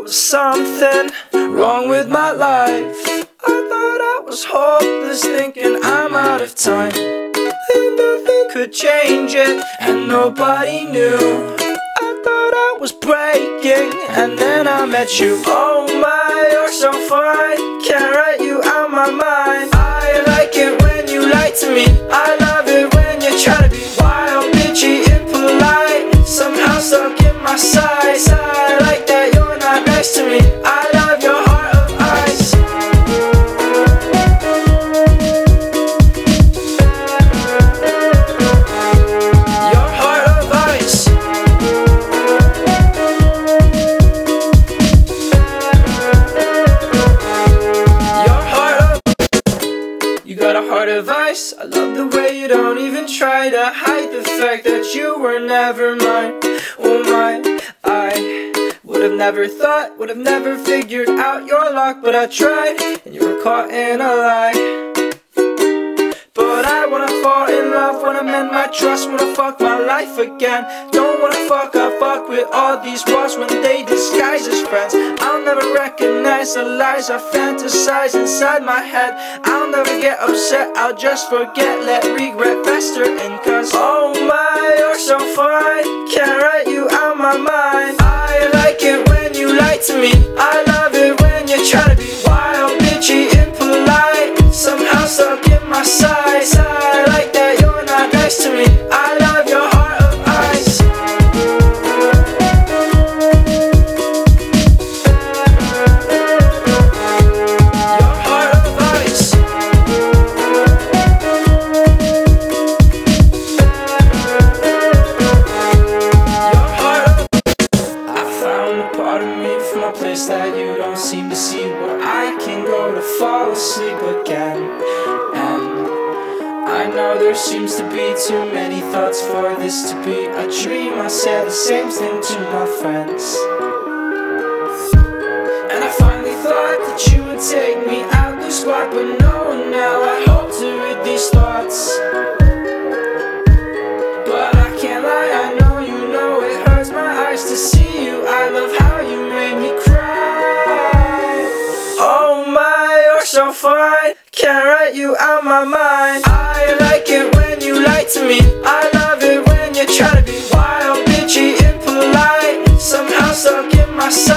was something wrong with my life. I thought I was hopeless, thinking I'm out of time, and nothing could change it, and nobody knew. I thought I was breaking, and then I met you. Oh my, you're so fine, can't write you out my mind. I like it when you lie to me, I love it when you try to be wild, bitchy, impolite, somehow stuck in my sights. I like that you're not nice to me, I love your heart of ice. Your heart of ice. Your heart of... You got a heart of ice. I love the way you don't even try to hide the fact that you were never mine. Oh my, I would have never thought, would have never figured out your lock, but I tried, and you were caught in a lie. But I wanna fall in love, wanna mend my trust, wanna fuck my life again. Don't wanna fuck, I fuck with all these walls when they disguise as friends. I'll never recognize the lies I fantasize inside my head. I'll never get upset, I'll just forget, let regret fester in. Cause oh my, you're so fine, can't write you out my mind. I like it when you lie to me, I love it when you try to be wild, bitchy, impolite, somehow stuck in my sights. I like that you're not nice to me, I love your heart of ice. Your heart of ice. Your heart of... I found a part of me from a place that you don't seem to see, where I can go to fall asleep again. I know there seems to be too many thoughts for this to be a dream. I say the same thing to my friends, and I finally thought that you would take me out the spot, but no, now I hope to read these thoughts. But I can't lie, I know you know it hurts my eyes to see you. I love how you made me cry. Oh my, you're so fine, can't write you out my mind. I like it when you lie to me, I love it when you try to be wild, bitchy, impolite, somehow stuck in my sights.